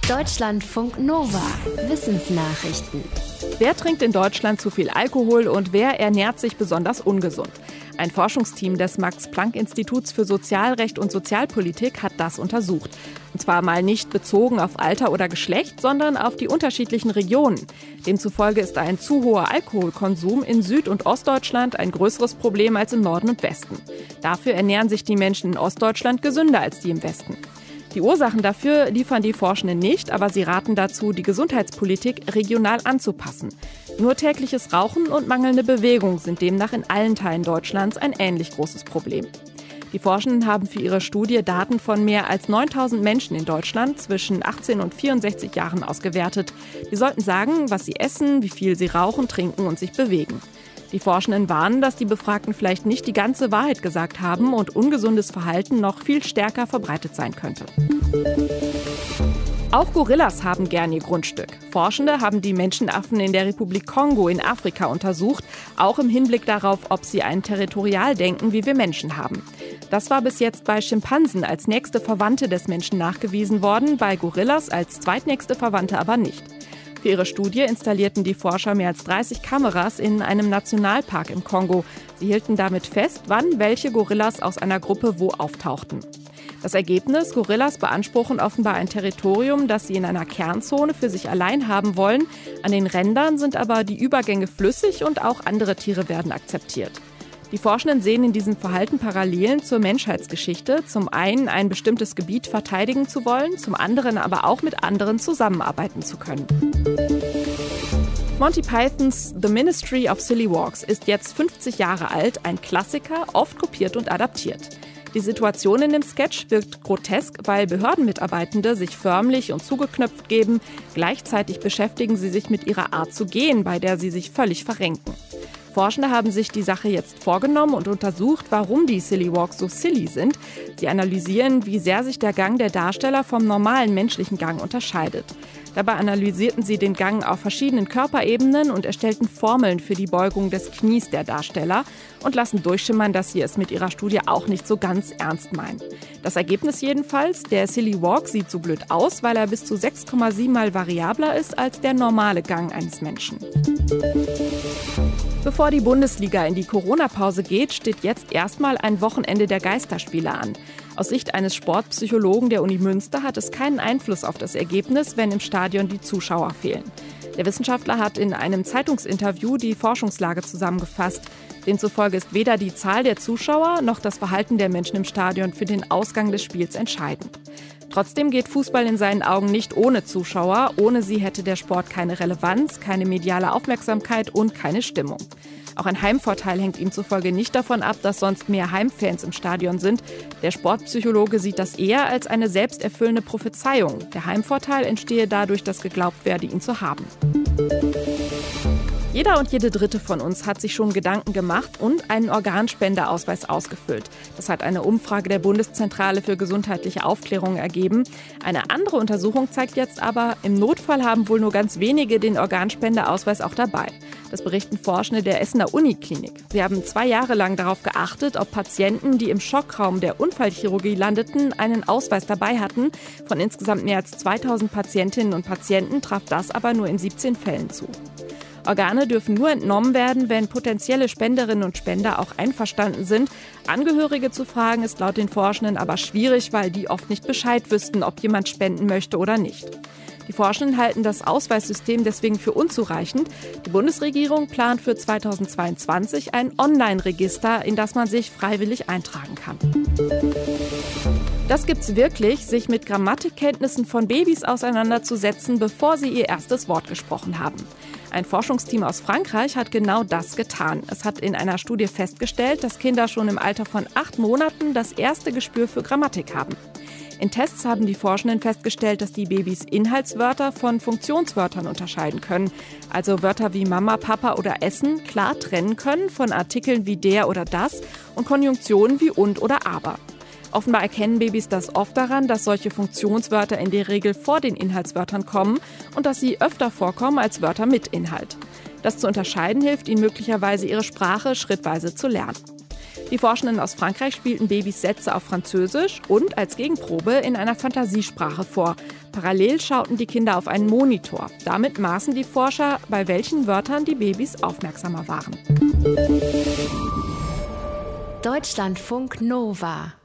Deutschlandfunk Nova. Wissensnachrichten. Wer trinkt in Deutschland zu viel Alkohol und wer ernährt sich besonders ungesund? Ein Forschungsteam des Max-Planck-Instituts für Sozialrecht und Sozialpolitik hat das untersucht. Und zwar mal nicht bezogen auf Alter oder Geschlecht, sondern auf die unterschiedlichen Regionen. Demzufolge ist ein zu hoher Alkoholkonsum in Süd- und Ostdeutschland ein größeres Problem als im Norden und Westen. Dafür ernähren sich die Menschen in Ostdeutschland gesünder als die im Westen. Die Ursachen dafür liefern die Forschenden nicht, aber sie raten dazu, die Gesundheitspolitik regional anzupassen. Nur tägliches Rauchen und mangelnde Bewegung sind demnach in allen Teilen Deutschlands ein ähnlich großes Problem. Die Forschenden haben für ihre Studie Daten von mehr als 9.000 Menschen in Deutschland zwischen 18 und 64 Jahren ausgewertet. Die sollten sagen, was sie essen, wie viel sie rauchen, trinken und sich bewegen. Die Forschenden warnen, dass die Befragten vielleicht nicht die ganze Wahrheit gesagt haben und ungesundes Verhalten noch viel stärker verbreitet sein könnte. Auch Gorillas haben gern ihr Grundstück. Forschende haben die Menschenaffen in der Republik Kongo in Afrika untersucht, auch im Hinblick darauf, ob sie ein Territorialdenken wie wir Menschen haben. Das war bis jetzt bei Schimpansen als nächste Verwandte des Menschen nachgewiesen worden, bei Gorillas als zweitnächste Verwandte aber nicht. Für ihre Studie installierten die Forscher mehr als 30 Kameras in einem Nationalpark im Kongo. Sie hielten damit fest, wann welche Gorillas aus einer Gruppe wo auftauchten. Das Ergebnis: Gorillas beanspruchen offenbar ein Territorium, das sie in einer Kernzone für sich allein haben wollen. An den Rändern sind aber die Übergänge flüssig und auch andere Tiere werden akzeptiert. Die Forschenden sehen in diesem Verhalten Parallelen zur Menschheitsgeschichte. Zum einen ein bestimmtes Gebiet verteidigen zu wollen, zum anderen aber auch mit anderen zusammenarbeiten zu können. Monty Pythons The Ministry of Silly Walks ist jetzt 50 Jahre alt, ein Klassiker, oft kopiert und adaptiert. Die Situation in dem Sketch wirkt grotesk, weil Behördenmitarbeitende sich förmlich und zugeknöpft geben. Gleichzeitig beschäftigen sie sich mit ihrer Art zu gehen, bei der sie sich völlig verrenken. Forschende haben sich die Sache jetzt vorgenommen und untersucht, warum die Silly Walks so silly sind. Sie analysieren, wie sehr sich der Gang der Darsteller vom normalen menschlichen Gang unterscheidet. Dabei analysierten sie den Gang auf verschiedenen Körperebenen und erstellten Formeln für die Beugung des Knies der Darsteller und lassen durchschimmern, dass sie es mit ihrer Studie auch nicht so ganz ernst meinen. Das Ergebnis jedenfalls: Der Silly Walk sieht so blöd aus, weil er bis zu 6,7 Mal variabler ist als der normale Gang eines Menschen. Bevor die Bundesliga in die Corona-Pause geht, steht jetzt erstmal ein Wochenende der Geisterspiele an. Aus Sicht eines Sportpsychologen der Uni Münster hat es keinen Einfluss auf das Ergebnis, wenn im Stadion die Zuschauer fehlen. Der Wissenschaftler hat in einem Zeitungsinterview die Forschungslage zusammengefasst. Demzufolge ist weder die Zahl der Zuschauer noch das Verhalten der Menschen im Stadion für den Ausgang des Spiels entscheidend. Trotzdem geht Fußball in seinen Augen nicht ohne Zuschauer. Ohne sie hätte der Sport keine Relevanz, keine mediale Aufmerksamkeit und keine Stimmung. Auch ein Heimvorteil hängt ihm zufolge nicht davon ab, dass sonst mehr Heimfans im Stadion sind. Der Sportpsychologe sieht das eher als eine selbsterfüllende Prophezeiung. Der Heimvorteil entstehe dadurch, dass geglaubt werde, ihn zu haben. Jeder und jede Dritte von uns hat sich schon Gedanken gemacht und einen Organspendeausweis ausgefüllt. Das hat eine Umfrage der Bundeszentrale für gesundheitliche Aufklärung ergeben. Eine andere Untersuchung zeigt jetzt aber, im Notfall haben wohl nur ganz wenige den Organspendeausweis auch dabei. Das berichten Forschende der Essener Uniklinik. Sie haben 2 Jahre lang darauf geachtet, ob Patienten, die im Schockraum der Unfallchirurgie landeten, einen Ausweis dabei hatten. Von insgesamt mehr als 2.000 Patientinnen und Patienten traf das aber nur in 17 Fällen zu. Organe dürfen nur entnommen werden, wenn potenzielle Spenderinnen und Spender auch einverstanden sind. Angehörige zu fragen ist laut den Forschenden aber schwierig, weil die oft nicht Bescheid wüssten, ob jemand spenden möchte oder nicht. Die Forschenden halten das Ausweissystem deswegen für unzureichend. Die Bundesregierung plant für 2022 ein Online-Register, in das man sich freiwillig eintragen kann. Das gibt's wirklich, sich mit Grammatikkenntnissen von Babys auseinanderzusetzen, bevor sie ihr erstes Wort gesprochen haben. Ein Forschungsteam aus Frankreich hat genau das getan. Es hat in einer Studie festgestellt, dass Kinder schon im Alter von 8 Monaten das erste Gespür für Grammatik haben. In Tests haben die Forschenden festgestellt, dass die Babys Inhaltswörter von Funktionswörtern unterscheiden können. Also Wörter wie Mama, Papa oder Essen klar trennen können von Artikeln wie der oder das und Konjunktionen wie und oder aber. Offenbar erkennen Babys das oft daran, dass solche Funktionswörter in der Regel vor den Inhaltswörtern kommen und dass sie öfter vorkommen als Wörter mit Inhalt. Das zu unterscheiden hilft ihnen möglicherweise, ihre Sprache schrittweise zu lernen. Die Forschenden aus Frankreich spielten Babys Sätze auf Französisch und als Gegenprobe in einer Fantasiesprache vor. Parallel schauten die Kinder auf einen Monitor. Damit maßen die Forscher, bei welchen Wörtern die Babys aufmerksamer waren. Deutschlandfunk Nova